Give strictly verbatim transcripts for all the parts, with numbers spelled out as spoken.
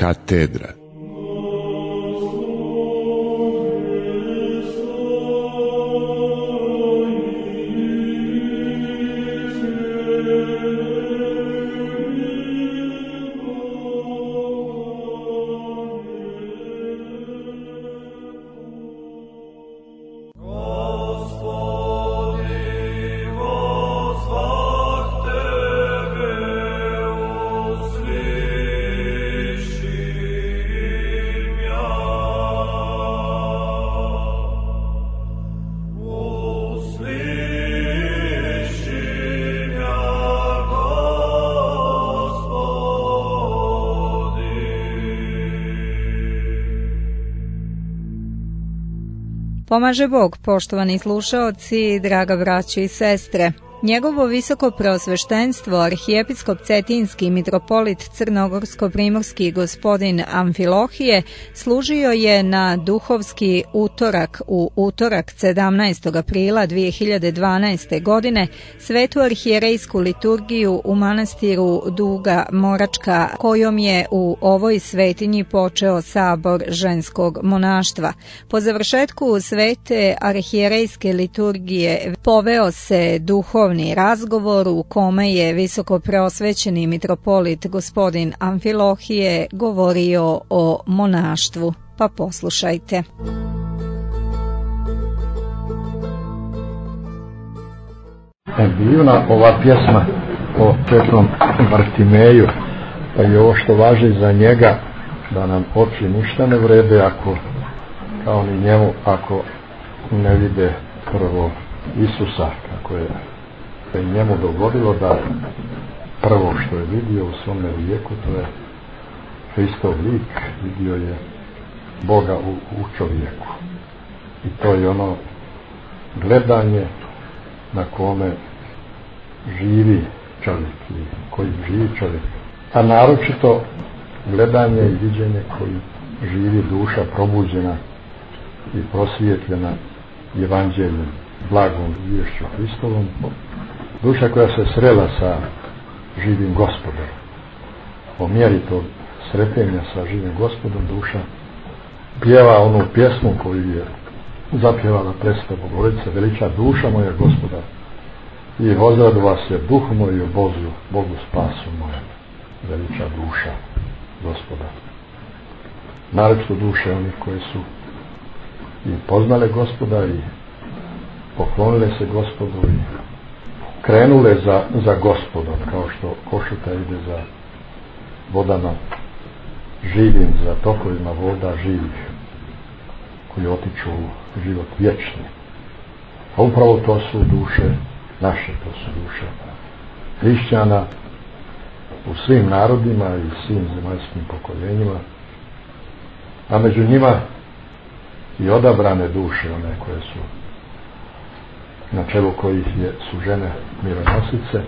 katedra. Pomaže Bog, poštovani slušaoci, draga braćo i sestre. Njegovo visoko preosveštenstvo, arhijepiskop Cetinski mitropolit Crnogorsko-primorski gospodin Amfilohije, služio je na duhovski utorak u utorak sedamnaestog aprila dvije hiljade dvanaeste. godine svetu arhijerejsku liturgiju u manastiru Duga Moračka, kojom je u ovoj svetinji počeo sabor ženskog monaštva. Po završetku svete arhijerejske liturgije poveo se duhovni razgovor u kome je visoko preosvećeni mitropolit gospodin Amfilohije govorio o monaštvu. Pa poslušajte. Divna ova pjesma o Svetom Bartimeju, pa i ovo što važi za njega, da nam oči ništa ne vrede ako, kao ni njemu, ako ne vide prvo Isusa, kako je se njemu dogodilo da prvo što je vidio u svome vijeku, to je Hristov lik, vidio je Boga u, u čovjeku. I to je ono gledanje na kome živi čovjek, i koji živi čovjek. A naročito gledanje i viđenje koji živi duša probuđena i prosvjetljena evanđeljem, blagom viješću Hristovom. Duša koja se srela sa živim Gospodom. Po mjeri tog sretenja sa živim Gospodom duša pjeva onu pjesmu koju je zapjevala Presveta Bogorodica: veliča duša moja Gospoda i vozradova se duh moj u Bogu, Bogu spasu mojem. Veliča duša Gospoda. Naročito duše onih koje su i poznale Gospoda i poklonile se Gospodu i krenule za, za Gospodom, kao što košuta ide za vodama živim, za tokovima voda živih koji otiču u život vječni. A upravo to su duše naše, to su duše hrišćana u svim narodima i svim zemaljskim pokoljenjima, a među njima i odabrane duše, one koje su na čelu kojih je, su žene mironosice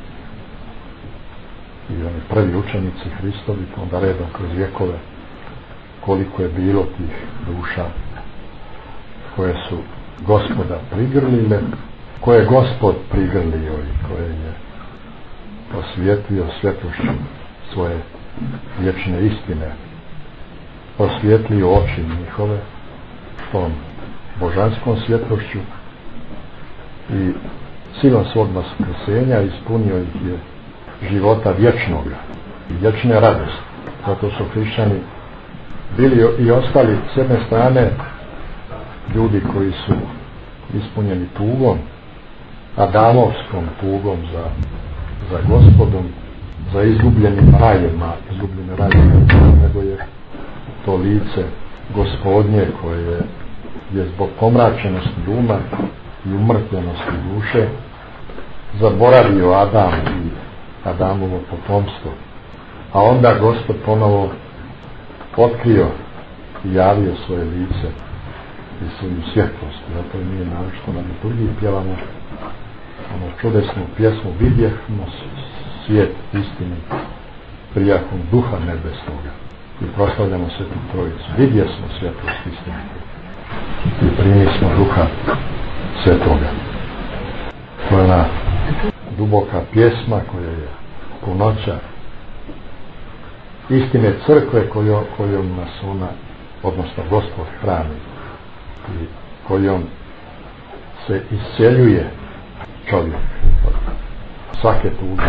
i oni prvi učenici Hristovi, onda redom kroz vjekove koliko je bilo tih duša koje su Gospoda prigrlile, koje je Gospod prigrlio i koje je osvijetlio svjetlošću svoje vječne istine, osvijetlio oči njihove tom božanskom svjetlošću i silom svog vaskrsenja ispunio ih je života vječnoga i vječne radosti. Zato su hrišćani bili i ostali s jedne strane ljudi koji su ispunjeni tugom, adamovskom tugom za, za Gospodom, za izgubljenim rajima, izgubljene rajima, nego je to lice Gospodnje koje je zbog pomračenosti uma i umrtvenosti duše zaboravio Adam i Adamovo potomstvo, a onda Gospod ponovo otkrio i javio svoje lice i svoju svjetlost. Zato mi je naročito na liturgiji pjevamo ono čudesnu pjesmu: vidjehmo svijet istini prijahom duha nebesnoga. I proslavljamo Svetu Trojicu. Vidjesmo svjetlost istine i primismo duha Svetoga. To je ona duboka pjesma koja je punoća istine crkve kojo, kojom nas ona, odnosno Gospod hrani i kojom se isceljuje čovjek od svake tuge.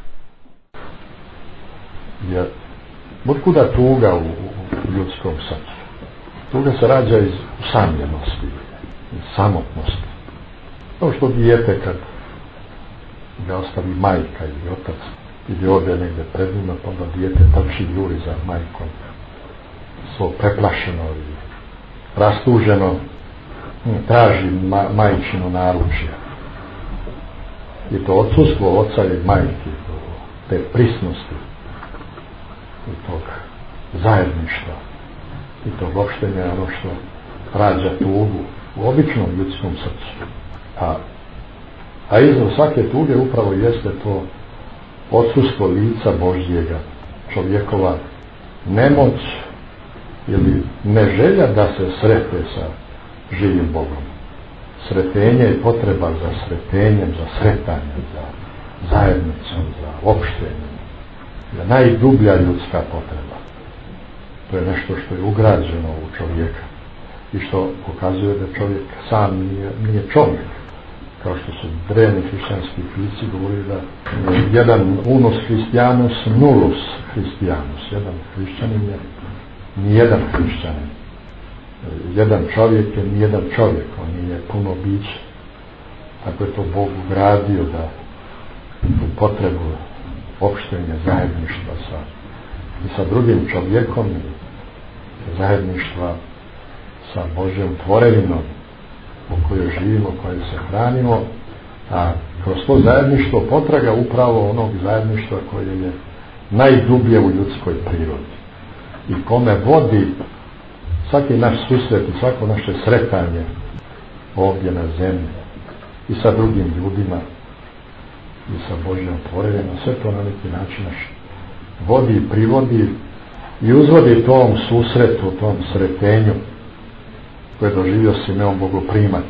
Jer otkuda tuga u, u ljudskom srcu? Tuga se rađa iz usamljenosti, iz samotnosti. Kao što dijete kad ga ostavi majka ili otac ili ode negdje pred njima, pa onda dijete trči juri za majkom, svo preplašeno i rastuženo traži ma, majčino naručje. I to odsustvo oca i majke, te prisnosti i tog zajedništva i tog opštenja, ono što rađa tugu u običnom ljudskom srcu. A, a iza svake tuge upravo jeste to odsustvo lica Božjega, čovjekova nemoć ili neželja da se srete sa živim Bogom. Sretenje je potreba za sretenjem, za sretanjem, za zajednicom, za opštenjem. Je najdublja ljudska potreba. To je nešto što je ugrađeno u čovjeka i što pokazuje da čovjek sam nije, nije čovjek. Kao što su drevni hrišćanski pisci govorili da je jedan unus Christianus nullus Christianus. Jedan hrišćanin je nijedan hrišćanin. Jedan čovjek je nijedan čovjek, on nije puno biće. Tako je to Bog ugradio da tu potrebu opštenja, zajedništva sa, i sa drugim čovjekom i zajedništva sa Božjom tvorevinom u kojoj živimo, kojoj se hranimo, a kroz to zajedništvo potraga upravo onog zajedništva koje je najdublje u ljudskoj prirodi i kome vodi svaki naš susret i svako naše sretanje ovdje na zemlji i sa drugim ljudima i sa Božjom tvorevinom, sve to na neki način naš vodi, privodi i uzvodi tom susretu, tom sretenju koje je doživio Simeon Bogoprimac,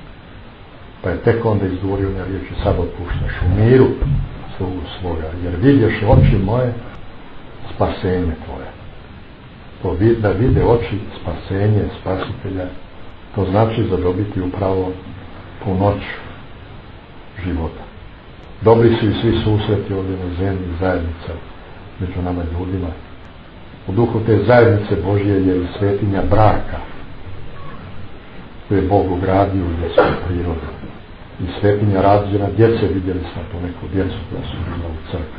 pa je tek onda izgovorio na riječi: sad otpuštaš u miru slugu svoga, jer vidješ oči moje spasenje tvoje. To da vide oči spasenje spasitelja, to znači zadobiti upravo punoć života. Dobri su i svi susreti ovdje na zemlji, zajednica među nama ljudima. U duhu te zajednice Božje je i svetinja braka koju je Bog ugradio u ljudsku prirodu. I svetinja rađena djece, vidjeli smo tu neku djecu koja su bila u crkvi.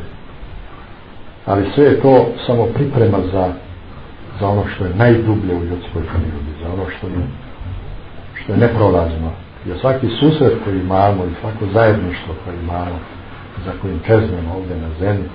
Ali sve je to samo priprema za, za ono što je najdublje u ljudskoj prirodi, za ono što je, što je neprolazno. Jer svaki susret koji imamo i svako zajedništvo koje imamo, za kojim čeznemo ovdje na zemlji,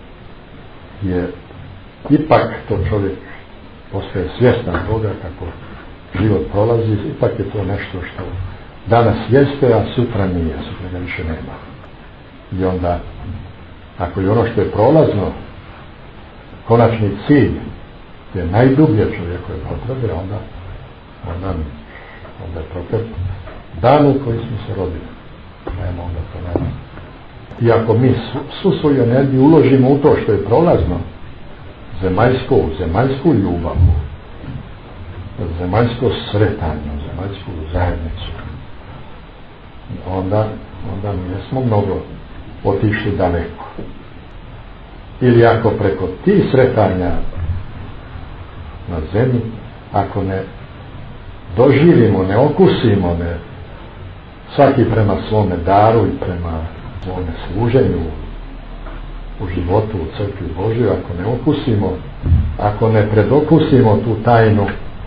je ipak to čovjek postaje svjestan toga kako život prolazi, ipak je to nešto što danas jeste, a sutra nije, sutra ga više nema. I onda, ako je ono što je prolazno, konačni cilj, je najdublje čovjekove potrebe, onda, onda, onda je proklet dan u koji smo se rodili. Nema onda to nema. I ako mi svu svoju energiju uložimo u to što je prolazno, zemaljsko, zemaljsku ljubav, zemaljsko sretanje, zemaljsku zajednicu, onda, onda mi jesmo mnogo otišli daleko. Ili ako preko tih sretanja na zemlji, ako ne doživimo, ne okusimo, ne svaki prema svome daru i prema svome služenju u životu, u crkvi Božjoj, ako ne okusimo, ako ne predokusimo tu tajnu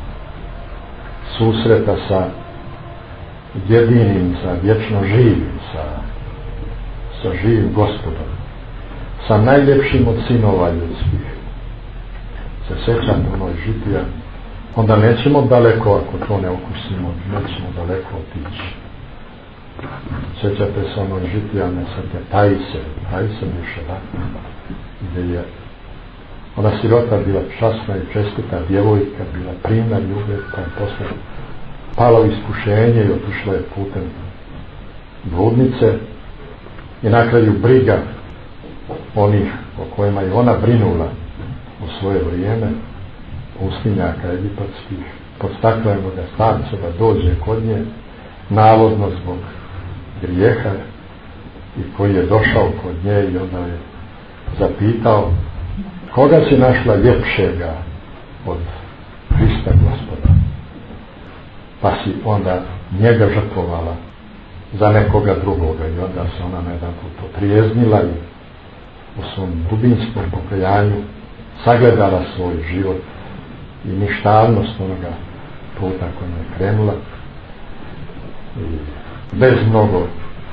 susreta sa jedinim, sa vječno živim, sa, sa živim Gospodom, sa najljepšim od sinova ljudskih, se sjećam onoj žitija, onda nećemo daleko, ako to ne okusimo, nećemo daleko otići. Sjećate se onoj žitijane svete Tajse, Tajse više, da? Gdje je ona sirota bila časna i čestita djevojka, bila primjer ljubav, pa je posle palo iskušenje i otišla je putem bludnice i na kraju briga onih o kojima je ona brinula u svoje vrijeme pustinjaka egipatskih, podstakljujemo ga starca da dođe kod nje, navodno zbog grijeha, i koji je došao kod nje i onda je zapitao: koga si našla ljepšega od Hrista Gospoda? Pa si onda njega žrtvovala za nekoga drugoga. I onda se ona na jedan put otrijeznila i u svom dubinskom pokajanju sagledala svoj život i ništavnost onoga puta kojom je krenula. I bez mnogo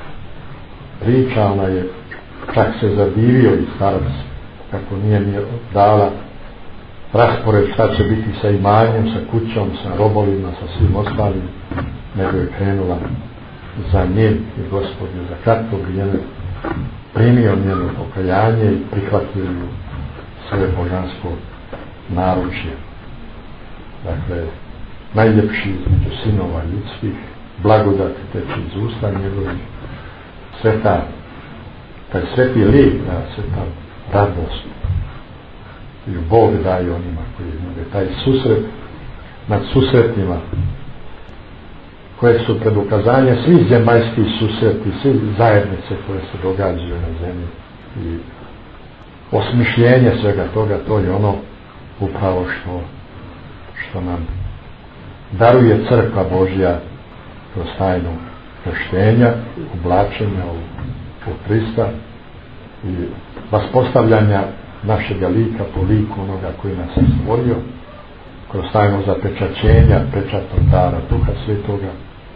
priča ona je čak se zadivio i starac kako nije mi dala raspored šta će biti sa imanjem, sa kućom, sa robovima, sa svim ostalim, nego je krenula za nje i Gospod je za kratko vrijeme primio njeno pokajanje i prihvatio ju svoje božansko naručje. Dakle, najljepši između sinova ljudskih, blagodat teče iz usta njegovih, sveta, taj sveti lijek, da, sveta radost i Bog daje onima koji imaju taj susret nad susretima koje su pred ukazanje svi zemaljski susreti, svi zajednice koje se događaju na zemlji i osmišljenje svega toga, to je ono upravo što što nam daruje crkva Božja kroz tajnu krštenja, oblačenja u, u Krista i vaspostavljanja našega lika po liku onoga koji nas je stvorio, kroz tajnu zapečaćenja, pečatnog dara Duha Svetoga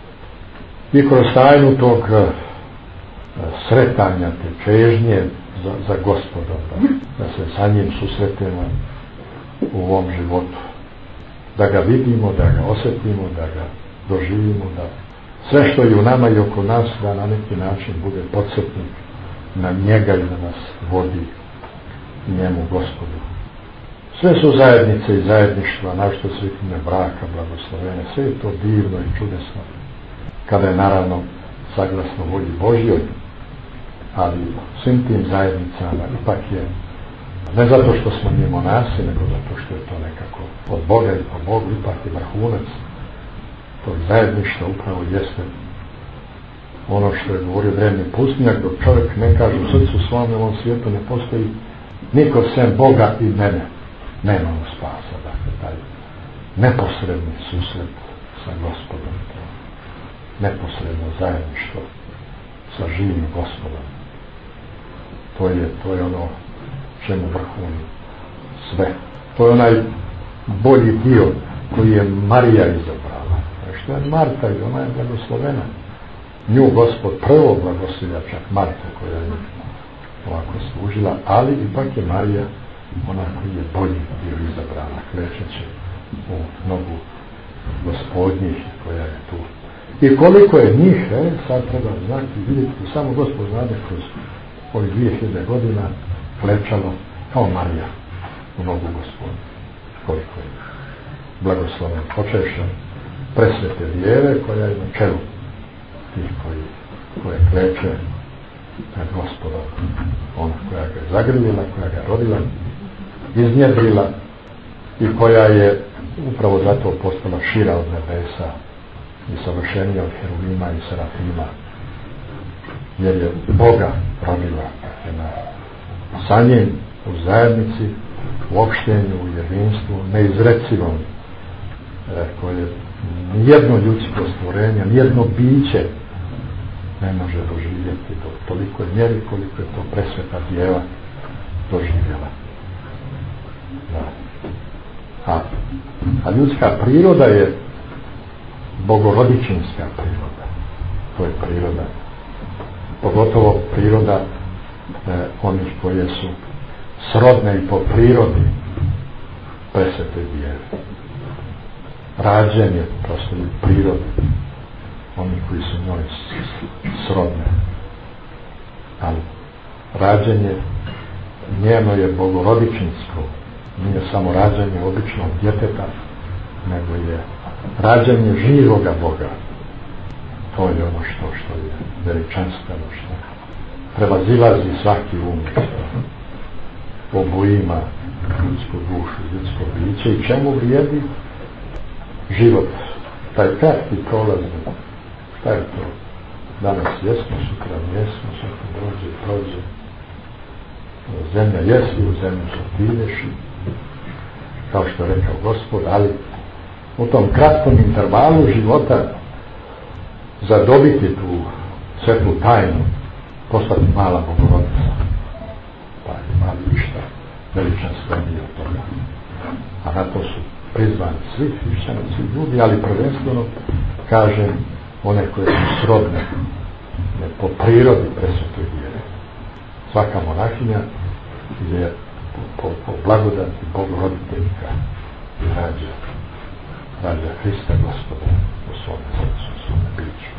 i kroz tajnu tog uh, sretanja, te čežnje za, za Gospodom, da, da se sa njim susretimo u ovom životu, da ga vidimo, da ga osjetimo, da ga doživimo, da sve što je u nama i oko nas da na neki način bude podsjetnik na njega i da nas vodi njemu Gospodu. Sve su zajednice i zajedništva, našto svitine braka, blagoslovene, sve je to divno i čudesno, kada je naravno saglasno volji Božjoj, ali svim tim zajednicama ipak je, ne zato što smo mi monasi, nego zato što je to nekako od Boga i po Bogu, ipak je vrhunac tog zajedništva upravo jeste ono što je govorio drevni pustinjak, dok čovjek ne kaže u srcu svome u ovom svijetu ne postoji niko sem Boga i mene, nema mu spasa. Dakle, taj neposredni susret sa Gospodom, to neposredno zajedništvo sa živim Gospodom, to je, to je ono čemu vrhuni sve. To je onaj bolji dio koji je Marija izabrala. Što je Marta i ona je blagoslovena. Nju Gospod prvo blagoslivlja, čak Marta koja je ovako služila, ali ipak je Marija ona koji je bolji dio izabrana, krećeći u nogu Gospodnjih koja je tu. I koliko je njih, e, sad treba znati, vidjeti, samo Gospod znade kroz ovih dvije hiljade godina klečalo kao Marija u nogu Gospodnju. Koliko je blagosloven, počevši presvete vjere koja je na čelu tih koji, koje kleče pred Gospodom, ona koja ga je zagrlila, koja ga je rodila, iznjedrila i koja je upravo zato postala šira od nebesa i savršenija od heruvima i serafima, jer je Boga rodila na sa njim u zajednici, u opštenju, u jedinstvu, neizrecivom, e, koje nijedno ljudsko stvorenje, nijedno biće ne može doživjeti do toliko mjeri koliko je to presveta djeva doživjela. Da. A, a ljudska priroda je bogorodičinska priroda. To je priroda. Pogotovo priroda e, onih koje su srodne i po prirodi presvete djeve. Rađenje prosto je prirode onih koji su njoj srodne. Ali rađenje njeno je bogorodičinsko, nije samo rađenje običnog djeteta, nego je rađenje živoga Boga. To je ono što, što je veličanstveno, što prevazilazi svaki um. obujima ljudsku dušu, ljudsko biće i čemu vrijedi život, taj kratki prolazni. Šta je to? Danas jesmo, sutra jesmo, sutra dođe, prođe. Zemlja jesi, u zemlju se ideš, kao što je rekao Gospod, ali u tom kratkom intervalu života zadobiti tu svetlu tajnu, postati mala Bogorodica, pa ima ništa veličanstvenije od toga. A na to su prizvani svi hrišćani, svi ljudi, ali prvenstveno kažem one koje su srodne po prirodi presvetoj vjere. Svaka monahinja je po, po blagodati Bogoroditeljka i rađa rađa Hrista Gospoda u svome srcu, u svome biću.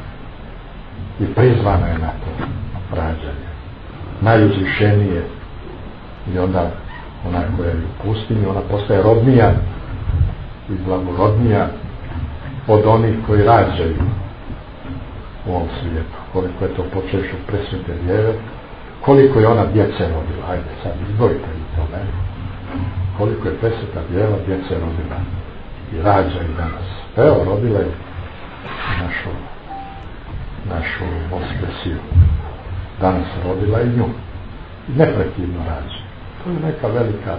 I prizvana je na to rađanje. Najuzvišenije. I onda ona koja je u pustinji, ona postaje rodnija i blagorodnija od onih koji rađaju u ovom svijetu. Koliko je to počeš od presvete vjere, koliko je ona djece rodila. Ajde sad izborite vi to, ne? Koliko je presveta vjera djece rodila i rađa i danas. Evo, rodila je našu našu Voskresiju. Danas rodila i nju. I neprekidno rađa. To je neka velika,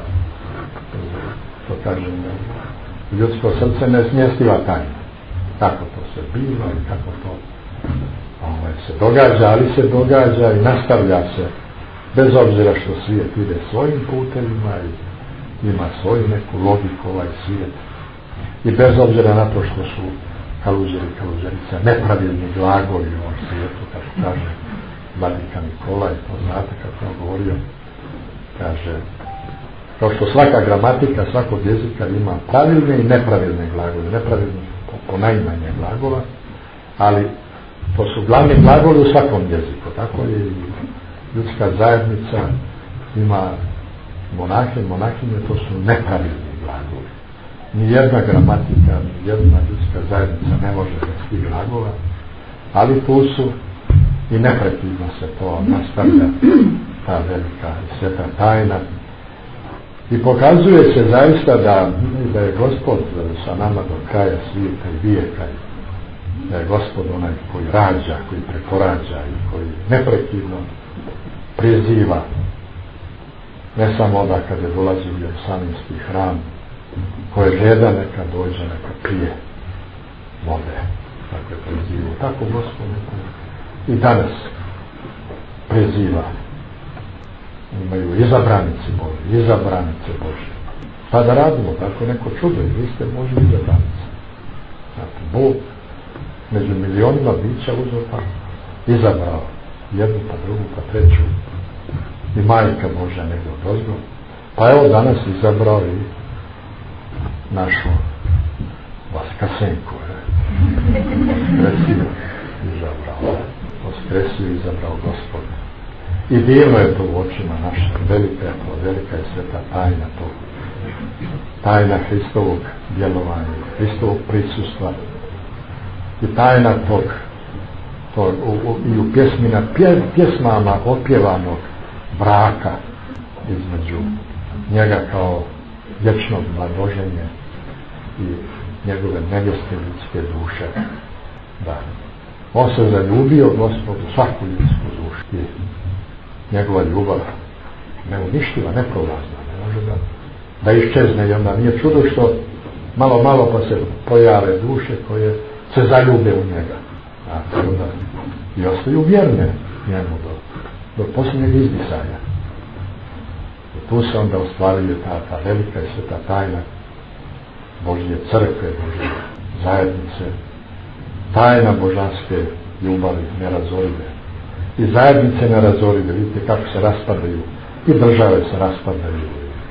to kažem, ljudsko srce nesmjestiva tajna. Kako to se biva i kako to ovaj, se događa, ali se događa i nastavlja se, bez obzira što svijet ide svojim putevima i ima svoju neku logiku ovaj svijet. I bez obzira na to što su kaluđeri i kaluđerica nepravilni glagoli u ovom svijetu, kako kaže Vladika Nikolaj, to znate kako je govorio, kaže, kao što svaka gramatika svakog jezika ima pravilne i nepravilne glagole, nepravilne po, po najmanje glagola, ali to su glavni glagoli u svakom jeziku, tako je i ljudska zajednica ima monahe, monahinje, to su nepravilni glagoli. Nijedna gramatika, nijedna ljudska zajednica ne može bez tih glagola, ali tu su i neprekidno se to nastavlja, ta velika i sveta tajna. I pokazuje se zaista da, da je Gospod sa nama do kraja svijeta i vijeka, da je Gospod onaj koji rađa, koji prekorađa i koji neprekidno priziva, ne samo onda kad je dolazi u Jerusalimski hram, koje žeda neka dođe, neka pije vode, tako je priziva. Tako Gospod i danas priziva. Imaju izabranici Boži, izabranice Boži. Pa da radimo tako neko čudo, i vi ste Boži izabranici. Znači, Bog među milionima bića uzeo pa izabrao jednu pa drugu pa treću i majka Božja nego dozgo. Pa evo danas izabrao i našu Vaskasenku. Vaskresiju izabrao. Vaskresiju izabrao Gospod. I divno je to u očima naša, velika je to, velika je sveta tajna to. Tajna Hristovog djelovanja, Hristovog prisustva i tajna tog, tog u, u, i u pjesmina, pje, pjesmama opjevanog braka između njega kao vječnog mladoženja i njegove nevjeste ljudske duše. Da. On se zaljubio Gospodu svaku ljudsku dušu i njegova ljubav neuništiva, neprolazna, ne može da, da iščezne i onda nije čudo što malo malo pa se pojave duše koje se zaljube u njega. A onda i ostaju vjerne njemu do, do posljednjeg izdisaja. I tu se onda ostvaruje ta, ta velika i sveta tajna Božje crkve, Božje zajednice, tajna božanske ljubavi nerazorive. I zajednice nerazorive, vidite kako se raspadaju, i države se raspadaju,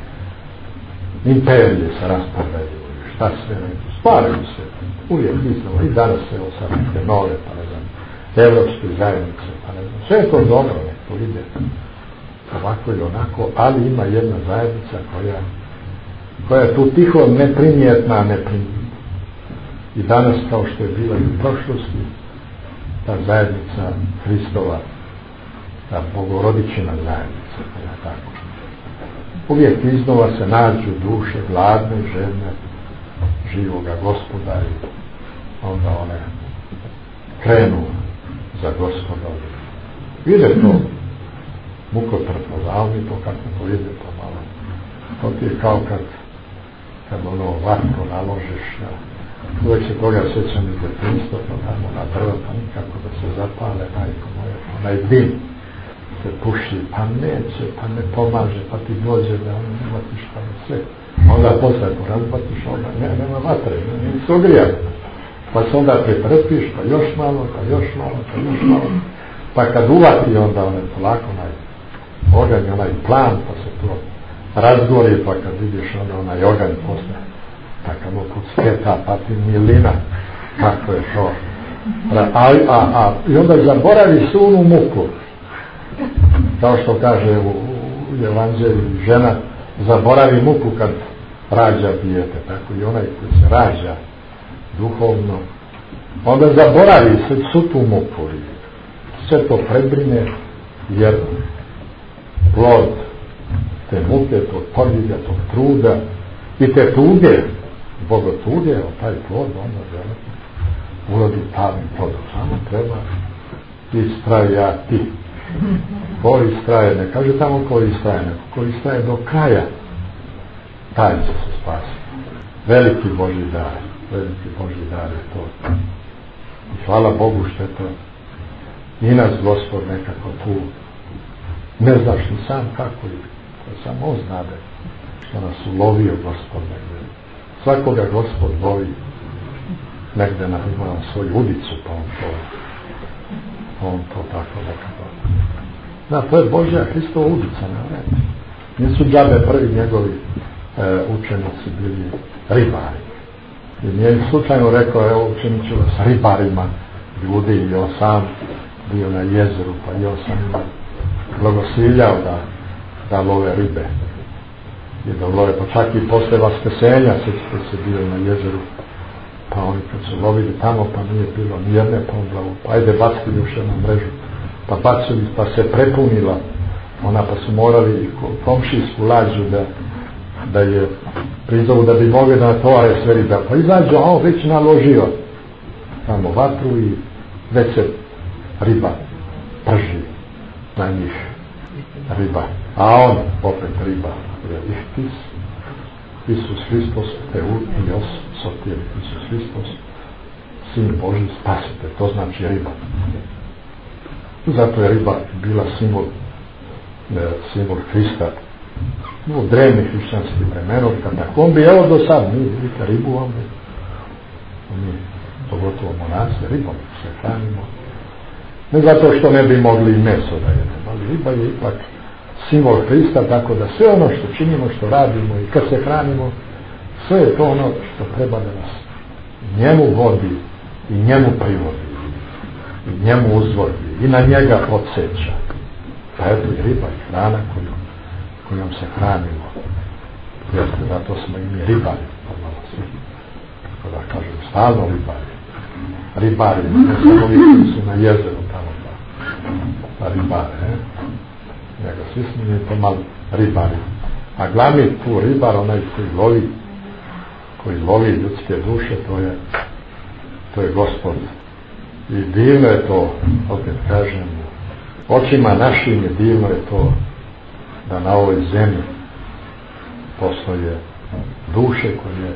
imperije se raspadaju, šta sve ne, stvaraju se, uvijek mislimo, i danas se ovo sad neke nove, pa ne znam, evropske zajednice, pa ne znam, sve je to dobro, to ide ovako i onako, ali ima jedna zajednica koja, koja je tu tiho neprimjetna, neprimjetna. I danas, kao što je bila i u prošlosti, ta zajednica Hristova, ta bogorodičina zajednica, ja tako. uvijek iznova se nađu duše gladne, žedne živoga Gospoda i onda one krenu za Gospodom. Vide to mukotrpno, zavni to kako to ide to malo. To ti je kao kad kad ono vatko naložiš na, uvijek se toga sjećam iz djetinjstva, to tamo na drvo, pa nikako da se zapale, majko moje, onaj dim se puši, pa neće, pa ne pomaže, pa ti dođe da ono ne vatiš pa ne sve. Onda posle ako razbatiš, onda ne, nema vatre, ne se ogrijati. Pa se onda pretrpiš, pa još malo, pa još malo, pa još malo. Pa kad uvati onda onaj polako, onaj oganj, onaj plan, pa se to razgori, pa kad vidiš onda onaj oganj posle, pa kad mu put sketa, pa ti milina, kako je to. A, a, a, I onda zaboravi sunu muku. Kao što kaže u, u Evanđelju, žena zaboravi muku kad rađa dijete, tako i onaj koji se rađa duhovno, onda zaboravi se svu tu muku i sve to prebrine, jer plod te muke, tog poljega, tog truda i te tuge, Bogo tuge, taj plod onda žele urodi pravim plodom. Samo treba istrajati. Ko istraje, ne kaže tamo ko istraje, nego ko istraje do kraja, taj će se spasiti. Veliki Božji dar, veliki Božji dar je to. I hvala Bogu što je to i nas Gospod nekako tu ne znaš ni sam kako je, to samo on znade što nas ulovio Gospod negdje. Svakoga Gospod lovi negdje na ima svoju ulicu, pa on to on to tako nekako. Da, to je Božja Hristova ulica, ne? Nisu džabe prvi njegovi e, učenici bili ribari. I nije slučajno rekao, evo učeniću s ribarima ljudi, i on sam bio na jezeru, pa i on sam ima blagosiljao da, da love ribe. I da love, pa čak i posle vaskrsenja, sjećate se, bio na jezeru, pa oni kad su lovili tamo, pa nije bilo nijedne pomlavu, pa ajde bacili još jednu mrežu, pa bacili, pa se prepunila ona, pa su morali komšijsku lađu da, da je prizovu da bi mogli da natovare sve ribe, pa izađe, a on već naložio tamo vatru i već se riba prži na njih, riba, a on opet riba, je ihtis, Isus Hristos, Teutios, Sotir, Isus Hristos, Sin Božji, spasite, to znači riba. Zato je riba bila simbol, ne, simbol Hrista u drevnih hrišćanskih vremenov, katakombi, evo do sad, mi vidite ribu ovdje, mi, pogotovo monasi, ribom se hranimo, ne zato što ne bi mogli i meso da jedemo, ali riba je ipak simbol Hrista, tako da sve ono što činimo, što radimo i kad se hranimo, sve je to ono što treba da nas njemu vodi i njemu privodi i njemu uzvodi i na njega podsjeća. Pa eto i riba i hrana koju, kojom se hranimo. Jeste, zato smo i mi ribari, tako da kažem, stalno ribari. Ribari, ne samo ovi koji su na jezeru tamo, pa, pa ribare, ne? Nego svi smo mi to malo ribari. A glavni tu ribar, onaj koji lovi, koji lovi ljudske duše, to je, to je Gospod. I divno je to, opet kažem, očima našim je divno je to da na ovoj zemlji postoje duše koje,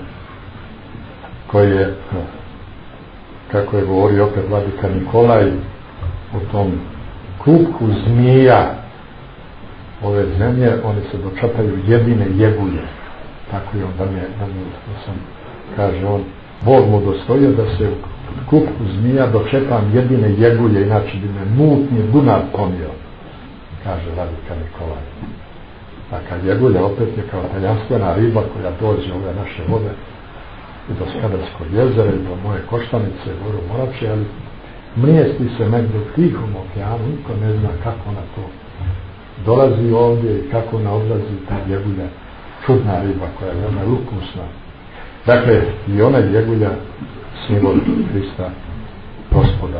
koje, kako je govorio opet vladika Nikolaj, u tom klupku zmija ove zemlje, oni se dočapaju jedine jegulje. Tako je on da mi je, da mi sam, kaže on, Bog mu dostojio da se u klupku zmija dočepam jedine jegulje, inače bi me mutni Dunav pomio, kaže vladika Nikolaj. A kad jegulja opet je kao tajanstvena riba koja dođe u ove naše vode i do Skadarskog jezera i do moje Koštanice, Goru Morače, ali mrijesti se negdje u Tihom okeanu, niko ne zna kako na to dolazi ovdje i kako ona odlazi ta jegulja, čudna riba koja je veoma ukusna. Dakle, i ona jegulja simbol Hrista Gospoda.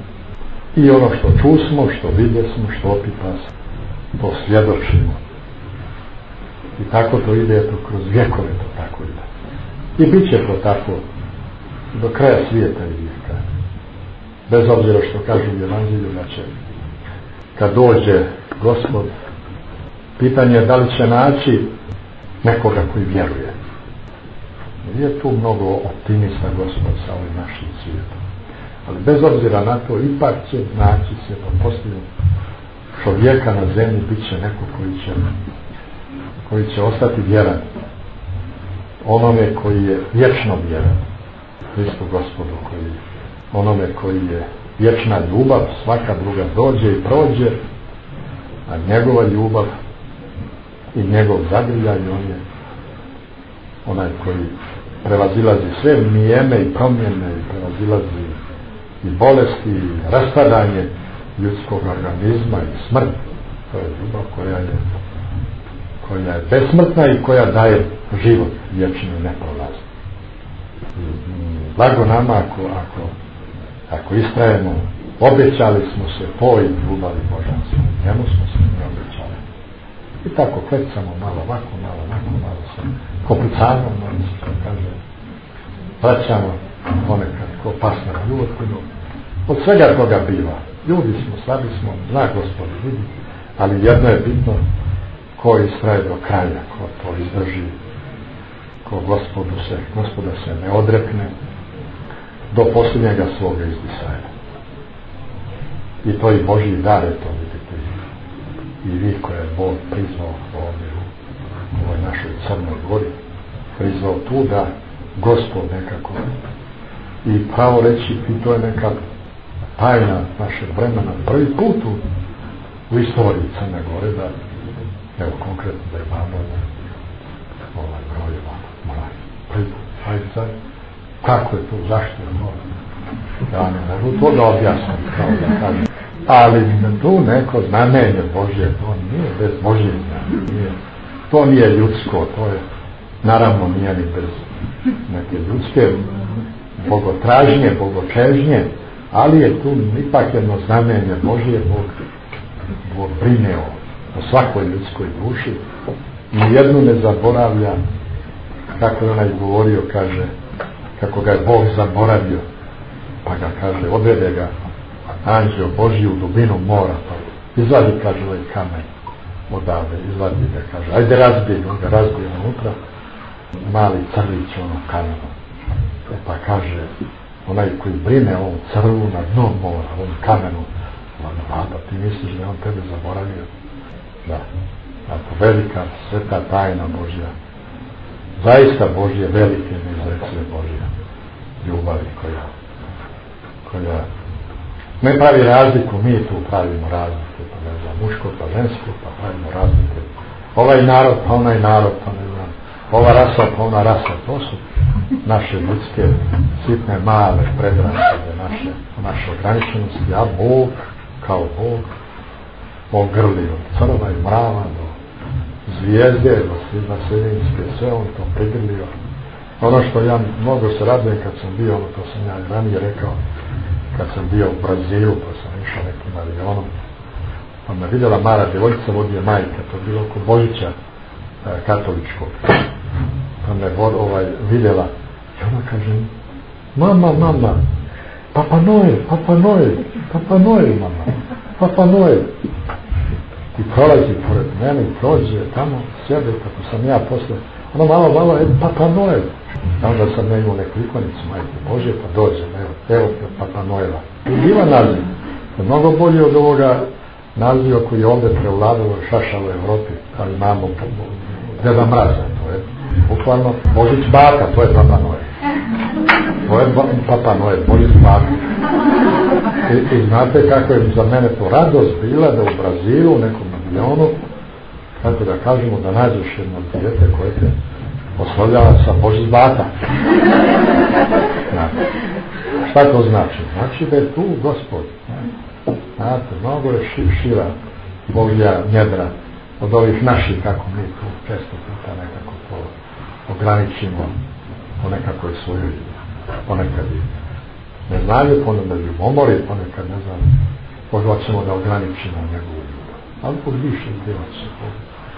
I ono što čusmo, što videsmo, što opipasmo, to svjedočimo. I tako to ide, to kroz vjekove to tako ide. I bit će to tako do kraja svijeta i vijeka. Bez obzira što kažu u Evanđelju da će, kad dođe Gospod, pitanje je da li će naći nekoga koji vjeruje. Nije tu mnogo optimista Gospod sa ovim našim svijetom. Ali bez obzira na to, ipak će naći se po posljednju čovjeka na zemlji, bit će neko koji će, koji će ostati vjeran onome koji je vječno vjeran, Hristu Gospodu, koji, onome koji je vječna ljubav, svaka druga dođe i prođe, a njegova ljubav i njegov zagrljaj, on je onaj koji prevazilazi sve mijeme i promjene, i prevazilazi i bolesti, i raspadanje ljudskog organizma i smrt. To je ljubav koja je koja je besmrtna i koja daje život vječni i neprolazni. Blago nama ako, ako, ako istrajemo, obećali smo se po i ljubavi božanstva. Njemu smo se ne obećali. I tako klecamo malo ovako, malo ovako, malo se kopucamo, malo se to kaže. Vraćamo ponekad ko pasna životinu. Od svega toga biva. Ljudi smo, slabi smo, zna Gospod vidi, ali jedno je bitno, ko istraje do kraja, ko to izdrži, ko Gospodu se, Gospoda se ne odrekne do posljednjega svoga izdisaja. I to i Božji dar je to, vidite, i vi koje je Bog prizvao ovdje u ovoj našoj Crnoj Gori, prizvao tu da Gospod nekako, i pravo reći, i to je neka tajna našeg vremena, prvi put u, u istoriji Crne Gore, da evo konkretno da imamo ovaj brojeva mora prvi put, ajde sad, kako je to, zašto je mora, ja ne mogu to da objasnim, kao da kažem, ali tu neko znamenje Božje, to nije bez Božje znamenje, to nije ljudsko, to je naravno nije ni bez neke ljudske bogotražnje, bogočežnje, ali je tu ipak jedno znamenje Božje. Bog, Bog brine o, o svakoj ljudskoj duši i jednu ne zaboravlja, kako je onaj govorio, kaže, kako ga je Bog zaboravio, pa ga kaže, odvede ga anđeo Božji u dubinu mora, pa izvadi, kaže, ovaj kamen odavde, izvadi ga, kaže, ajde razbij, on ga razbije unutra, mali crvić ono kameno. E pa kaže, onaj koji brine o ovom crvu na dno mora, ovom kamenu, ono, a da ti misliš da je on tebe zaboravio? Da. A to velika, sveta tajna Božja, zaista Božje, velike neizrečne Božje ljubavi koja, koja ne pravi razliku, mi tu pravimo razlike, pa ne znam, muško pa žensko, pa pravimo razlike. Ovaj narod, pa onaj narod, pa ne znam, ova rasa, pa ona rasa, to su naše ljudske, sitne, male predrasude, naše, naše ograničenosti, a Bog, kao Bog, on grli od crva i mrava do zvijezde, do naseljenske, sve on to prigrlio. Ono što ja mnogo se radujem kad sam bio, ono to sam ja ranije rekao, kad sam bio u Brazilu, pa sam išao nekim avionom, pa me vidjela mala djevojčica, vodije majka, to je bilo oko Božića e, katoličkog, pa me vod, ovaj, vidjela, i ona kaže, mama, mama, Papa Noel, Papa Noel, Papa Noel, mama, Papa Noel. I prolazi pored mene, prođe tamo, sjede, kako sam ja posle, ono malo, malo, evo, Papa Noel. A onda sam ne imao neku ikonicu, majke Bože, pa dođem, evo, evo, Papa Noela. I divan naziv, mnogo bolji od ovoga naziva koji je ovdje prevladao šaša u Evropi, ali imamo Deda Mraza, to je bukvalno Božić baka, to je Papa Noel. To je Papa Noel, Božić baka. I, I znate kako je za mene to radost bila da u Brazilu, u nekom avionu, kako da kažemo, da nađeš jedno dijete koje te oslovljava sa Božić baka. Znate, šta to znači? Znači da je tu Gospod. Znate, mnogo je šira Božja njedra od ovih naših, kako mi tu često puta nekako to ograničimo po nekakvoj svojoj, ponekad i neznanje, ponekad ljubomori, ponekad ne znam, hoćemo da ograničimo njegovu ljubav. Ali pod više djela se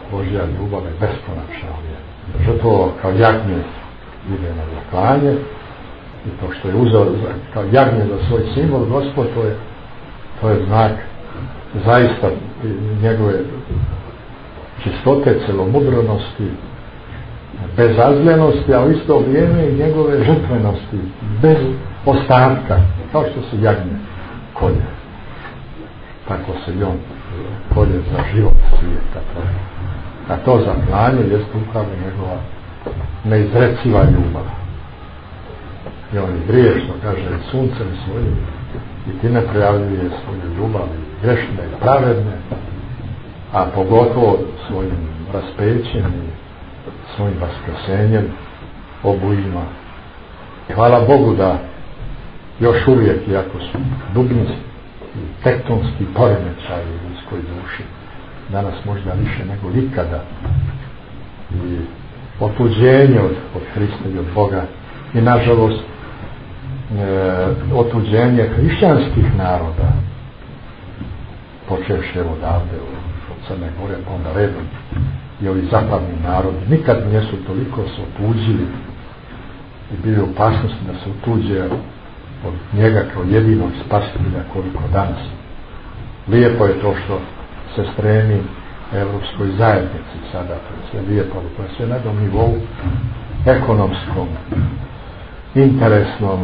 Božja ljubav je beskonačna. Žrtvo kao jagnje ide na zaklanje i to što je uzeo kao jagnje za svoj simbol Gospod, to je, to je znak zaista njegove čistote, celomudronosti, bezazljenosti, a u isto vrijeme i njegove žrtvenosti, bez ostatka, kao što se jagnje kolje. Tako se i on kolje za život svijeta. A to zaklanje jeste upravo njegova neizreciva ljubav. I on i grije, što kaže, suncem svojim, i time projavljuje svoju ljubav, i grešne i pravedne, a pogotovo svojim raspećem i svojim vaskrsenjem obujima. Hvala Bogu da još uvijek, iako su dubinski i tektonski poremećaji u ljudskoj duši, danas možda više nego ikada, i otuđenje od, od Hrista i od Boga, i nažalost e, otuđenje hrišćanskih naroda, počevši evo odavde od Crne Gore, pa onda redom i ovi zapadni narodi nikad nisu toliko se otuđili i bili opasnosti da se otuđe od njega kao jedinog spasitelja koliko danas. Lijepo je to što se stremi Evropskoj zajednici sada, to je sve lijepo, to je sve na jednom nivou ekonomskom, interesnom,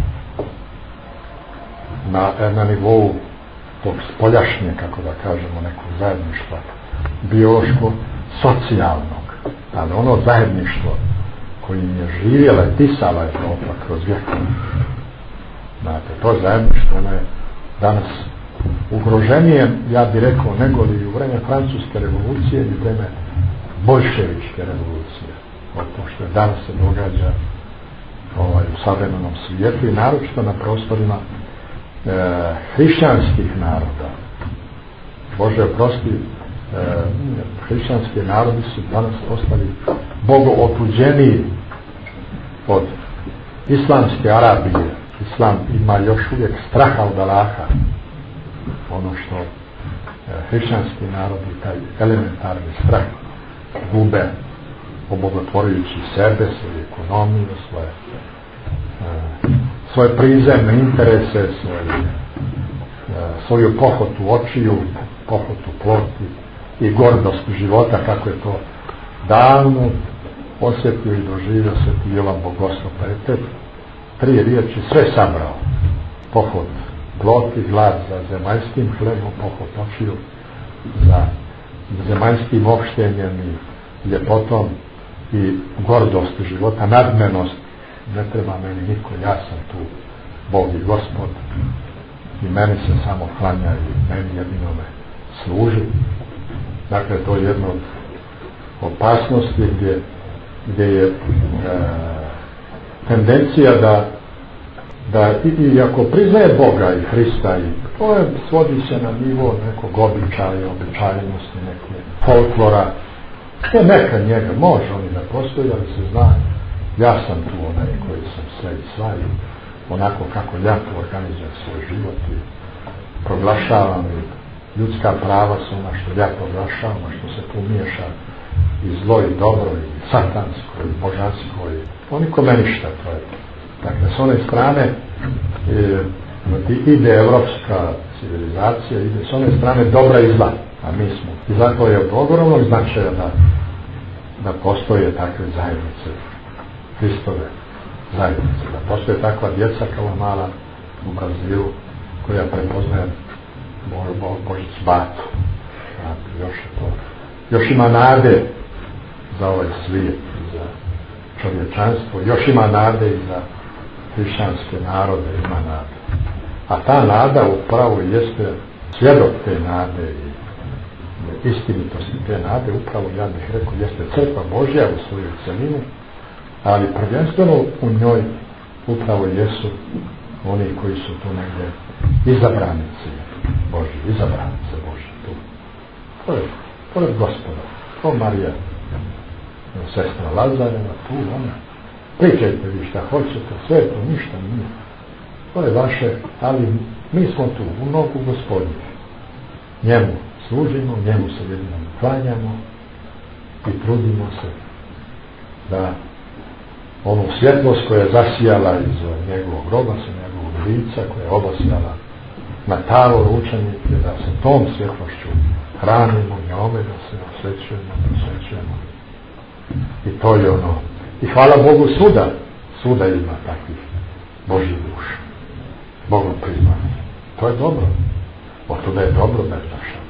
na, na nivou tog spoljašnje, kako da kažemo, nekog zajedništva, biološko, socijalnog, ali ono zajedništvo kojim je živjela i tisala Evropa kroz vijekove. Znate, to zajedništvo ono je danas ugroženije, ja bih rekao, nego li u vreme Francuske revolucije i u vreme Boljševičke revolucije. To što je danas se događa ovaj, u savremenom svijetu i naročito na prostorima e, hrišćanskih naroda. Bože oprosti, e, hrišćanski narodi su danas postali bogootuđeniji od islamske Arabije. Islam ima još uvijek straha od Allaha. Ono što e, hrišćanski narodi, taj elementarni strah, gube obogotvorujući sebe, svoju ekonomiju, svoje, e, svoje prizemne interese, svoju, e, svoju pohotu očiju, pohotu ploti i gordost života, kako je to davno osjetio i doživio Sveti Jovan Bogoslov. Pa je te tri riječi sve sabrao. Pohod ploti, glad za zemaljskim hlebom, pohod očiju za zemaljskim opštenjem i ljepotom i gordost života, nadmenost. Ne treba meni niko, ja sam tu Bog i Gospod i meni se samo klanja i meni jedinome služi. Dakle, to je jedno od opasnosti gdje, gdje je e, tendencija da da i, i ako priznaje Boga i Hrista i to je, svodi se na nivo nekog običaja, običajnosti, neke folklora. To neka njega, može oni da postoji, ali se zna, ja sam tu onaj koji sam sve i sva i onako kako ja tu organizujem svoj život i proglašavam i ljudska prava su ona što ja proglašavam, a što se tu miješa i zlo i dobro i satansko i božansko i to nikome ništa, to je. Dakle, s one strane e, ide evropska civilizacija, ide s one strane dobra i zla, a mi smo. I zato je od ogromnog značaja da, da postoje takve zajednice, Hristove zajednice, da postoje takva djeca kao mala u Brazilu, koja prepoznaje Bo, Bo, Božić Batu. Još, to, još ima nade za ovaj svijet, za čovječanstvo, još ima nade i za hrišćanske narode, ima nade. A ta nada upravo jeste svjedok te nade i istinitosti te nade, upravo, ja bih rekao, jeste crkva Božja u svoju celinu, ali prvenstveno u njoj upravo jesu oni koji su tu negdje izabranici Božji, izabranice Božji tu. To je, to je Gospoda, to Marija, sestra Lazareva, tu ona. Pričajte vi šta hoćete, sve to ništa nije. To je vaše, ali mi smo tu, u nogu Gospodnje. Njemu služimo, njemu se jedino klanjamo i trudimo se da onu svjetlost koja je zasijala iz njegovog groba, sa njegovog lica, koja je obasjala na tavor učenike, da se tom svjetlošću hranimo njome, da se osvećujemo, prosvećujemo. I to je ono. I hvala Bogu svuda, svuda ima takvih Božjih duša. Bogom priznani. To je dobro. Od toga je dobro da je naša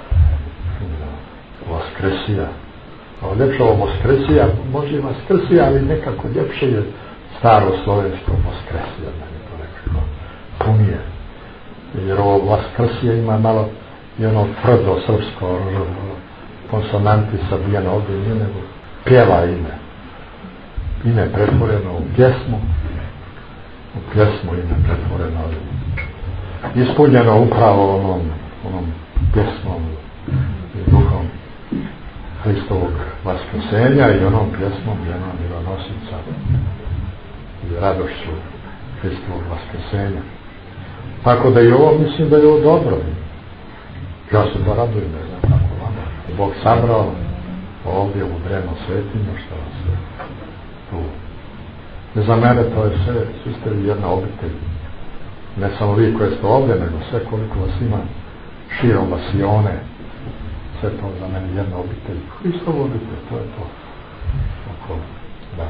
Voskresija. A ljepše ovo Voskresija, može i Vaskrsija, ali nekako ljepše je staro slovensko Voskresija, da je to nekako punije. Jer ovo Vaskrsija ima malo i ono tvrdo srpsko, konsonanti sabijeno ovdje nije, nego pjeva ime. Ime pretvoreno u pjesmu, u pjesmu ime pretvoreno, ispunjeno upravo onom, onom pjesmom i duhom Hristovog vaskrsenja i onom pjesmom jednom milonosica i radošću Hristovog vaskrsenja. Tako da i ovo, mislim da je ovo dobro. Ja se da radujem, ne znam kako vama. Bog sabrao ovdje u drevno svetinju, što vas je tu. Ne za mene, to je sve, svi ste jedna obitelj. Ne samo vi koje ste ovdje, nego sve koliko vas ima širom vasione. Sve to za mene jedna obitelj. Hristovo obitelj, to je to. Oko, da.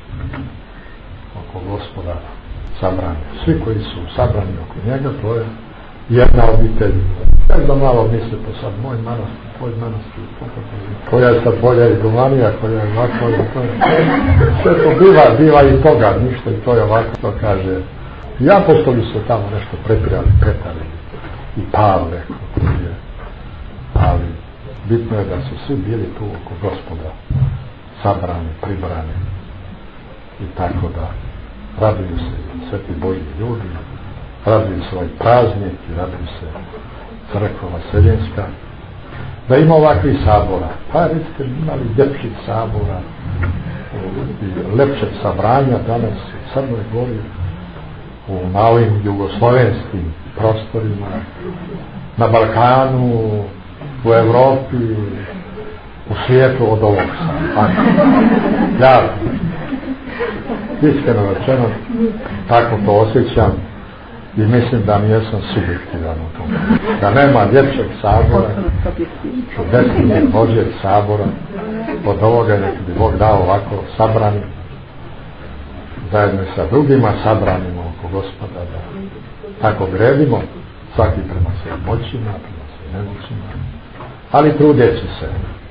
Oko Gospoda sabrani. Svi koji su sabrani oko njega, to je jedna obitelj. Tako da malo mislite sad, moj manastir, tvoj manastir, koja je sad bolja i dumanija, koja je ovako, to je, sve to biva, biva i toga, ništa i to je ovako, to kaže. I apostoli su tamo nešto prepirali, petali i Pavle, koji je, ali bitno je da su svi bili tu oko Gospoda, sabrani, pribrani i tako da raduju se sveti Božji ljudi, raduju se ovaj praznik i raduju se crkva Vaseljenska, da ima ovakvih sabora. Pa recite, imali ljepših sabora i lepšeg sabranja danas u Crnoj Gori, u malim jugoslovenskim prostorima, na Balkanu, u Evropi, u svijetu od ovog sada. Ja, iskreno rečeno, tako to osjećam i mislim da nijesam subjektivan u tom. Da nema ljepšeg sabora, čudesnijeg Božjeg sabora, od ovoga nek bi Bog dao ovako sabrani, zajedno sa drugima sabranimo oko Gospoda, da tako gredimo, svaki prema svojim moćima, prema svojim nemoćima, ali trudeći se.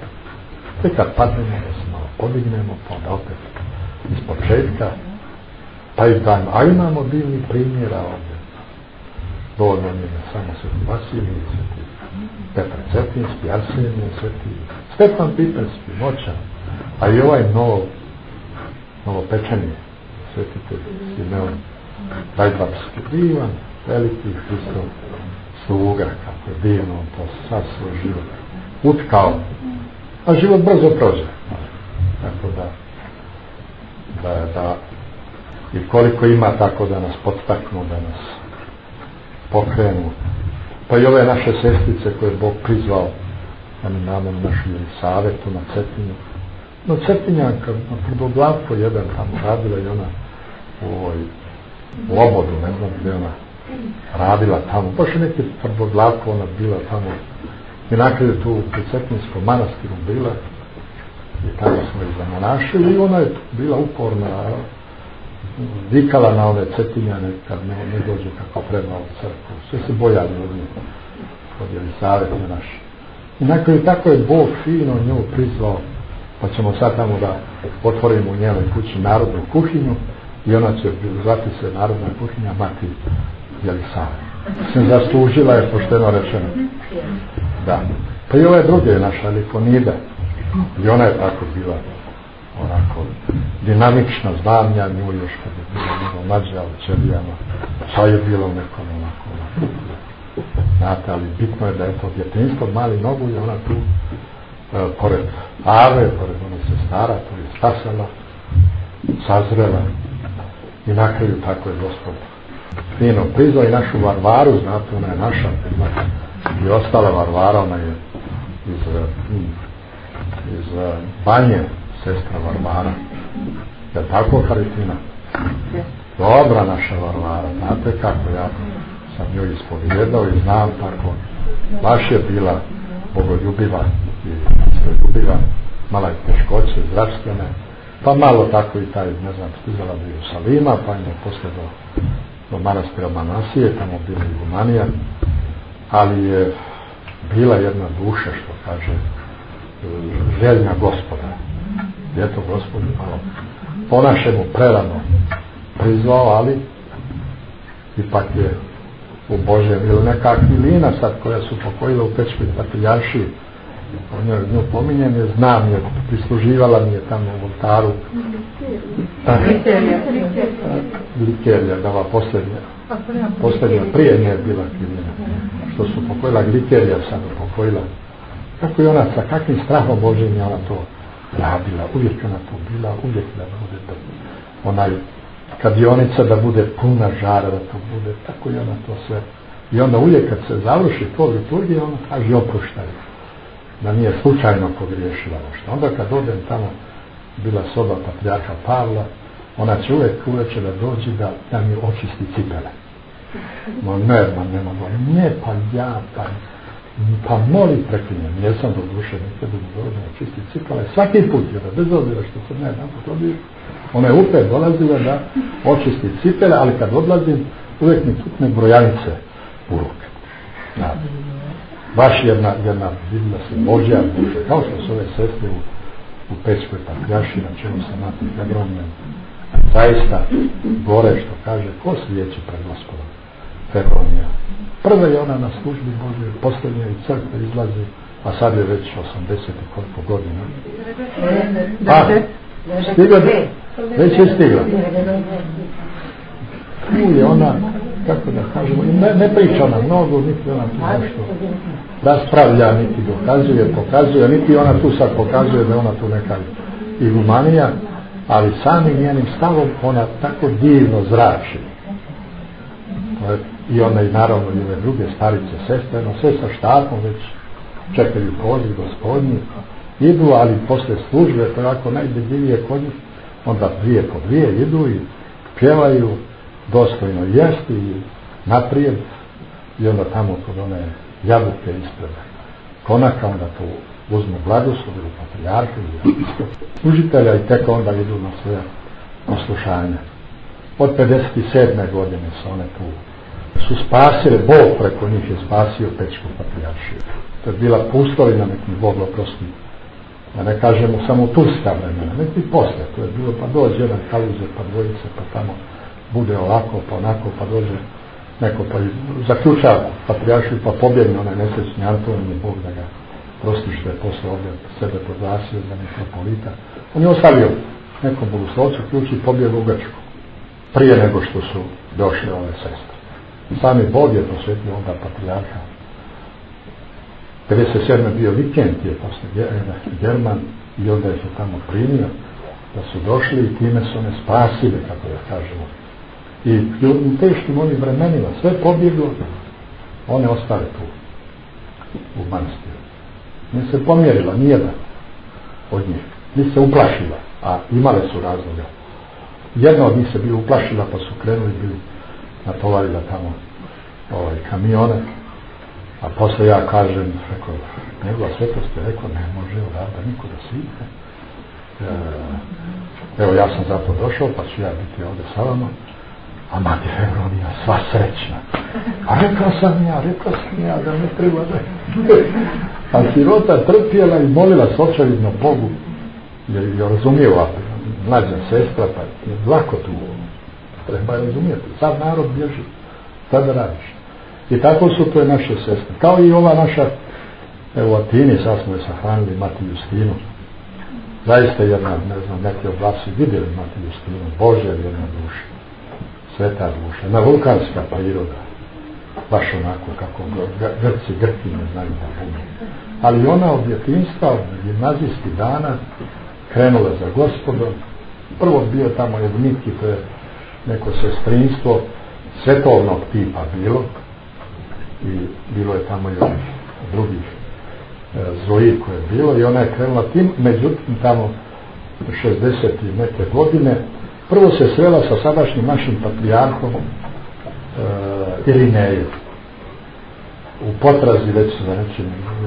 I kad padnemo, da se malo podignemo, pa onda opet iz početka, pa i dajmo. A imamo divni primjera ovdje. Dovoljno mi je samo sveti Vasilij, sveti Petar Cetinski, Arsenije, sveti Stefan Piperski, moćan, a i ovaj novo, novopečeni svetitelj Simeon Vajvapski, divan, veliki Hristov sluga, kako je divno on to sad svoj život utkao, a život brzo prođe. Tako da, da, da, i koliko ima tako da nas podstaknu, da nas pokrenu. Pa i ove naše sestrice koje je Bog prizvao, da mi namo našu Savetu na Cetinju. No Cetinjanka, na Tvrdoglavko jedan tamo radila i ona u ovoj u obodu, ne znam gdje ona radila tamo. Baš je neki Tvrdoglavko ona bila tamo. I nakrije tu u Cetinskom manastiru bila i tamo smo je zamonašili i ona je bila uporna, vikala na ove Cetinjane kad ne, ne dođe kako treba u crkvu. Sve se bojali od njih, od Jelisavete naše. I nakrije tako je Bog fino nju prizvao, pa ćemo sad tamo da otvorimo u njenoj kući narodnu kuhinju i ona će zvati se narodna kuhinja Mati Jelisavete. Sam zastužila je pošteno rečeno. Da. Pa i ove druge naša Lifonida. I ona je tako bila onako dinamična, znanja nju još kad je bila njegov mlađa u Čelijama. Šta je bilo u nekom onako, onako. Znate, ali bitno je da je to djetinjstvo mali nogu i ona tu e, pored Ave, pored ona se stara, to je stasala, sazrela i na kraju tako je Gospod fino prizvao i našu Varvaru, znate, ona je naša, i ostala Varvara, ona je iz iz Banje, sestra Varvara. Je tako, Haritina? Dobra naša Varvara, znate kako ja sam joj ispovjedao i znam tako. Baš je bila bogoljubiva i istoljubiva, mala je teškoće zdravstvene, pa malo tako i taj, ne znam, stizala do Jerusalima, pa je poslije do, do manastira Manasije, tamo bila i Gumanija, ali je bila jedna duša, što kaže, željna Gospoda. Je to Gospod malo po našemu prerano prizvao, ali ipak je u Božjem ili neka Akvilina sad koja su pokojila u Pečkoj patrijaršiji, on je nju pominjen, je znam je, prisluživala mi je tamo u oltaru Glikerija, da ova posljednja posljednja prije nje je bila Akvilina, što su pokojila Glikerija sad pokojila, kako je ona sa kakvim strahom Božjim je ona to radila, uvijek ona to bila, uvijek da bude to, onaj kadionica da bude puna žara, da to bude, tako je ona to sve. I onda uvijek kad se završi to liturgije, ona kaže oproštaj, da nije slučajno pogriješila nešto. Onda kad odem tamo, bila soba patrijarha Pavla, ona će uvijek uveče da dođe da, da mi očisti cipele. No ne, ma ne mogu, ne, pa ja, pa, pa moli preklinjem, nisam do duše nikada da dođe da čisti cipele, svaki put je da, bez obzira što se ne znam potobio, ona je upet dolazila da očisti cipele, ali kad odlazim, uvijek mi tutne brojanice u ruke. Ja. Baš jedna, jedna vidila se Božja, kao što su ove sestre u, u Pečkoj patrijaršiji, na čemu se Mati Febronijom, zaista gore što kaže, ko svijeći pred Gospodom? Febronija. Prva je ona na službi Božje, posljednja i crkva izlazi, a sad je već osamdeset i koliko godina. Pa, stigla, već je stigla. Tu je ona, kako da kažemo, ne, ne priča ona mnogo, niti ona tu nešto raspravlja, niti dokazuje, pokazuje, niti ona tu sad pokazuje da ona tu neka igumanija, ali samim njenim stavom ona tako divno zrači. I ona i naravno i ove druge starice, sestre, no sve sa štapom već čekaju poziv Gospodnji, idu, ali posle službe, to je ako najdebljivije kod njih, onda dvije po dvije idu i pjevaju, dostojno jesti i naprijed, i onda tamo kod one jabuke ispred konaka, onda to uzmu blagoslov ili patrijarha ili služitelja i tek onda idu na svoje poslušanje. Od pedeset sedme godine su one tu su spasile, Bog preko njih je spasio Pečku patrijaršiju. To je bila pustovina, nek mi Bog oprosti, da ne kažemo samo turska vremena, nek mi posle, to je bilo, pa dođe jedan kaluzer, pa dvojice, pa tamo bude ovako, pa onako, pa dođe neko, pa zaključa patrijaršiju, pa pobjegne onaj nesrećni Antonin i Bog da ga prosti što je posle ovdje sebe proglasio za metropolita. On je ostavio nekom bogoslovcu ključ i pobjegao u Grčku, prije nego što su došle ove sestre. Sami Bog je posvetio onda patrijarha. pedeset sedme bio vikend je posle German i onda je se tamo primio da su došli i time su one spasili, kako da kažemo. I u teškim ovim vremenima sve pobjeglo, one ostale tu u manastiru. Nije se pomjerila nijedan od njih, nije se uplašila, a imale su razloga. Jedna od njih se bila uplašila, pa su krenuli bili natovarila tamo ovaj, kamione, a posle ja kažem, rekao, njegova svetost je rekao, ne može odavde niko da se ide. E, evo ja sam zato došao, pa ću ja biti ovdje sa vama, a Mati Febronija sva srećna. A rekao sam ja, rekao sam ja da ne treba da... A sirota trpjela i molila s očevidno Bogu, jer je razumijela, mlađa sestra, pa je lako tu, treba je razumijeti, sad narod bježi, šta da radiš? I tako su to naše sestre, kao i ova naša, evo u Atini, sad smo je sahranili Mati Justinu, zaista jedna, ne znam, neki od vas su vidjeli Mati Justinu, Božja jedna duša, sveta duša, na vulkanska priroda, baš onako kako Grci, Grki ne znaju da budu. Ali ona od djetinjstva, od gimnazijskih dana, krenula za Gospodom. Prvo bio tamo jedniki, to je neko sestrinstvo svetovnog tipa bilo, i bilo je tamo i drugih zloji koje je bilo i ona je krenula tim, međutim tamo šezdeset i neke godine prvo se srela sa sadašnjim našim patrijarhom e, Irinejom u potrazi već za nečim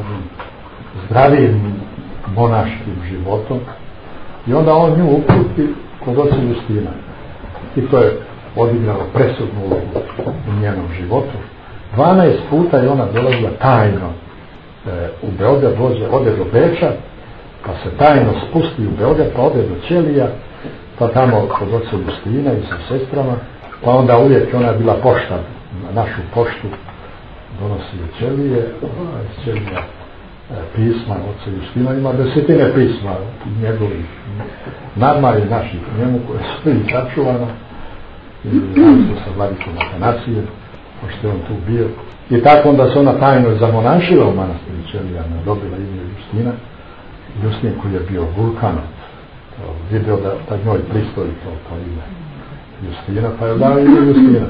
zdravijim monaškim životom i onda on nju uputi kod oca Justina i to je odigralo presudnu ulogu u njenom životu. dvanaest puta je ona dolazila tajno e, u Beograd, dođe, ode do Beča, pa se tajno spusti u Beograd, pa ode do Ćelija, pa tamo kod oca Justina i sa sestrama, pa onda uvijek ona je bila pošta, na našu poštu donosi u Ćelije, iz Ćelija e, pisma oca Justina, ima desetine pisma njegovih nama i naših njemu koje su i sačuvana i razli sa vladikom Atanacije, pošto je on tu bio. I tako onda se ona tajno zamonašila u manastiru Ćelijana, dobila ime Justina. Justin koji je bio vulkanot, video da, da njoj pristoji to, to ime Justina, pa je dao ime Justina.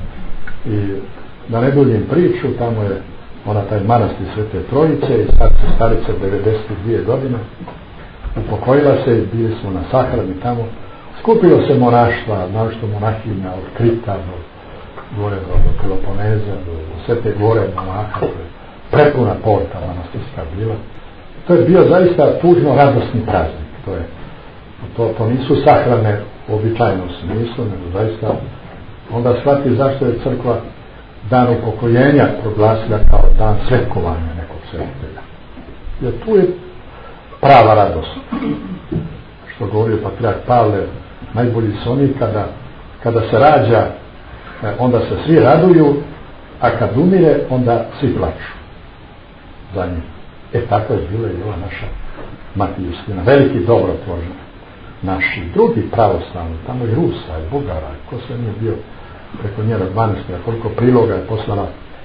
I da ne duljim priču, tamo je ona taj manastir Svete Trojice i sad se starica devedeset dvije godine, upokojila se i bili smo na sahrani tamo. Skupilo se monaštva, našto monahinja od Krita do gore do, do Peloponeza, do, do Svete Gore monaha, prepuna porta manastirska bila. To je bio zaista tužno radosni praznik. To, je, to, to nisu sahrane u običajnom smislu, nego zaista onda shvati zašto je crkva dan upokojenja proglasila kao dan svetkovanja nekog svetitelja. Jer tu je prava radost. Što govorio patrijarh Pavle, najbolji su oni kada, kada se rađa, onda se svi raduju, a kad umire, onda svi plaču za njim. E tako je bila i ova naša mati Justina, veliki dobrotvoržen. Naši drugi pravoslavni, tamo i Rusa, i Bugara, ko sve nije bio preko njega dvanaest, koliko priloga je poslala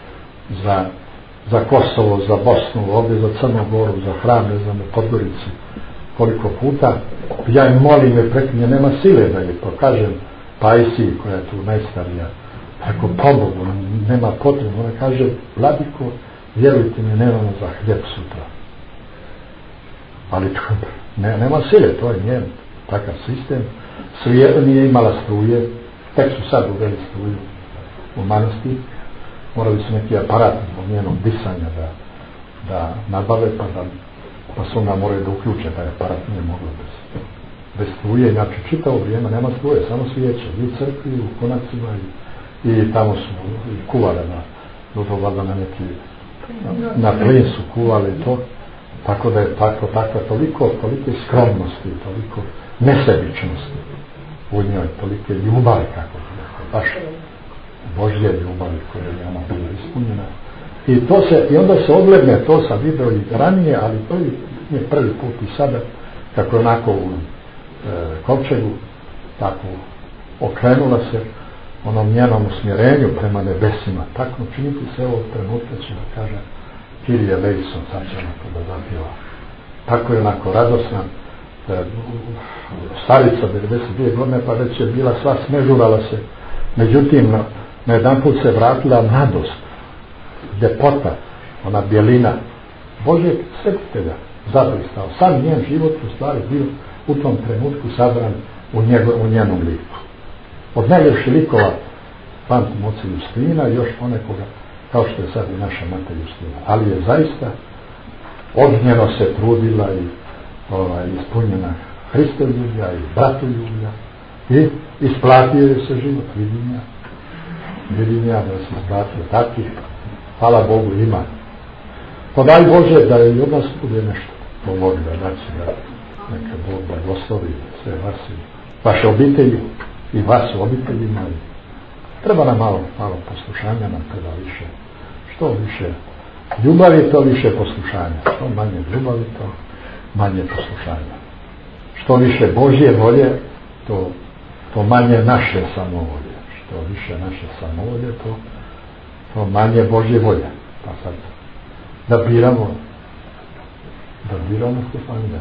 za, za Kosovo, za Bosnu, ovdje za Crnu Goru, za hram, ne znam, u Podgorici, koliko puta. Ja im molim, jer preko nje nema sile da je pokažem Pajsiji, koja je tu najstarija, tako pobogu, nema potrebu. Ona kaže, vladiko, vjerujte mi, nemamo za hljeb sutra. Ali to, ne, nema sile, to je njen takav sistem. Svije, nije imala struje, tek su sad uveli struju u manastir. Morali su neki aparat zbog njenog disanja da, da nabave, pa, da, pa su onda morali da uključe taj aparat, nije moglo bez, bez struje. Znači čitavo vrijeme nema struje, samo svijeće, i u crkvi, i u konacima, i, i tamo su i kuvale na, do valjda na neki, na, na plin su kuvali to, tako da je tako, tako, toliko, tolike skromnosti, toliko nesebičnosti u njoj, tolike ljubavi, kako je, baš Božje ljubavi koje je ona bila ispunjena. I to se, i onda se odlegne, to sam video i ranije, ali to je prvi put i sada, kako je onako u e, kovčegu, tako okrenula se onom njenom usmjerenju prema nebesima. Tako činiti se ovog trenutka, će da kaže Kirije Lejson, sad će onako da zapjeva. Tako je onako radosna, e, starica devedeset dvije godine, pa već je bila sva, smežurala se. Međutim, na, na jedan put se vratila mladost, ljepota, ona bjelina Božjeg svetitelja zablistao. Sam njen život u stvari bio u tom trenutku sabran u, njego, u njenom liku. Od najljepših likova pamtim oca Justina i još ponekoga, kao što je sad i naša mata Justina. Ali je zaista ognjeno se trudila i ovaj, ispunjena Hristoljublja i bratoljublja i isplatio je se život, vidim ja. Vidim ja da se isplatio takvih, hvala Bogu ima. Pa daj Bože da i od nas bude nešto pomogli, da će da neka Bog blagoslovi sve vas i vaše obitelji i vas u obiteljima. Treba nam malo, malo poslušanja, nam treba više, što više ljubavi, to više poslušanja. Što manje ljubavi, to manje poslušanja. Što više Božje volje, to, to manje naše samovolje. Što više naše samovolje, to, to manje Božje volje. Pa sad, da biramo, da biramo Stefanija.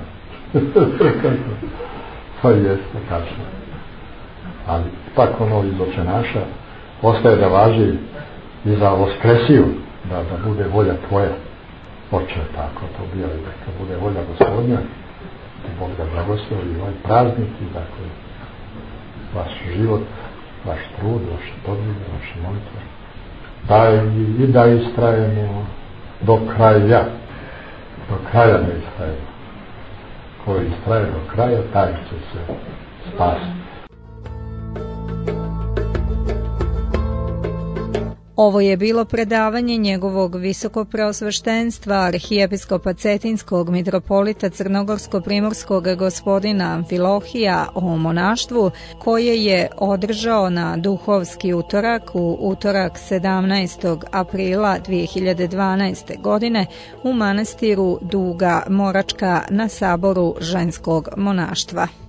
To jeste, tačno. Ali pak ono iz Oče naša ostaje da važi i za voskresiju, da, da bude volja tvoja. počne tako to bio i neka bude volja Gospodnja i Bog da blagoslovi ovaj praznik i dakle vaš život, vaš trud, vaše podvige, vaše molitve, da i da istrajemo do kraja, do kraja ne istrajemo. Ko istraje do kraja, taj će se spasiti. Ovo je bilo predavanje njegovog visokopreosveštenstva arhijepiskopa Cetinskog mitropolita Crnogorsko-primorskog gospodina Amfilohija o monaštvu, koje je održao na duhovski utorak u utorak sedamnaestog aprila dve hiljade dvanaeste. godine u manastiru Duga Moračka na saboru ženskog monaštva.